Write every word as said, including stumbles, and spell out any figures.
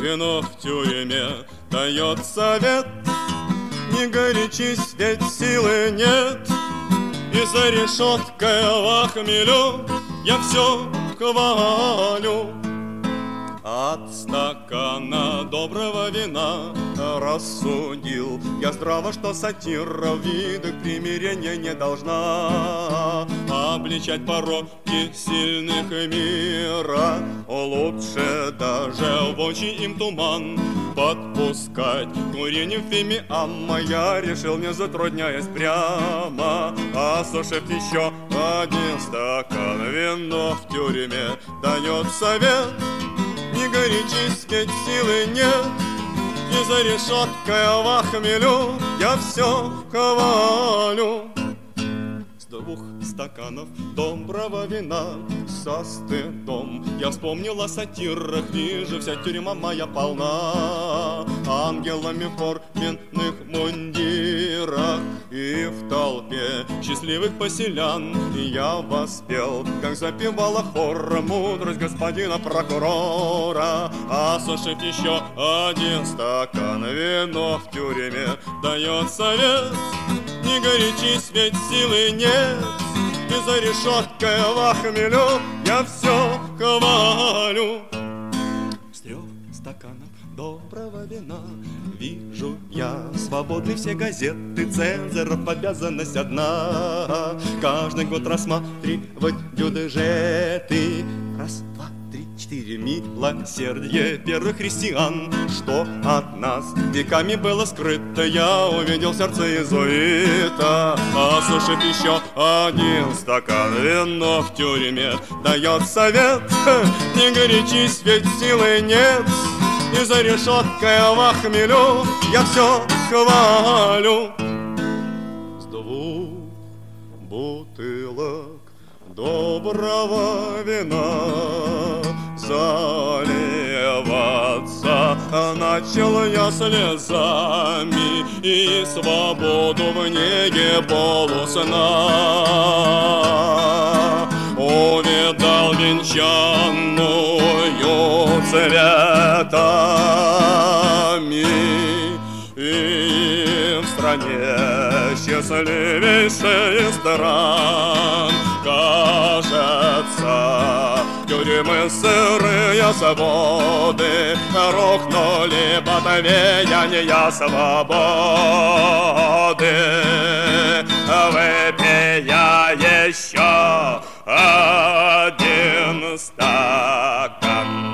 вино в тюрьме дает совет. Не горячись, ведь силы нет, и за решеткой в хмелю я все хвалю. От стакана доброго вина рассудил я здраво, что сатира в видах примирения не должна обличать пороки сильных мира. Лучше даже в очи им туман подпускать курением фимиама. Я решил, не затрудняясь прямо, осушив еще один стакан. Вино в тюрьме дает совет. Не горячись, ведь силы нет, и за решеткой в хмелю я все хвалю. С двух стаканов доброго вина со стыдом я вспомнил о сатирах. Вижу, вся тюрьма моя полна ангелами в форменных мундирах. И в толпе счастливых поселян я воспел, как запевала хор, мудрость господина прокурора. Осушив еще один стакан, вино в тюрьме дает совет. Не горячись, ведь силы нет, и за решеткой в хмелю я все хвалю. С трех стаканов доброго вина вижу я свободны все газеты, цензоров обязанность одна — каждый год рассматривать бюджеты. Раз, два, три, четыре, милосердие первых христиан, что от нас веками было скрыто, я увидел в сердце иезуита. Осушив еще один стакан, вино в тюрьме дает совет. Не горячись, ведь силы нет, и за решеткой в хмелю я все хвалю. С двух бутылок доброго вина заливаться начал я слезами, и свободу в неге полусна увидал венчанную цветами. И в стране счастливейшей стран, кажется, тюрьмы сырые свободы рухнули под веяния свободы. Выпия еще один стакан.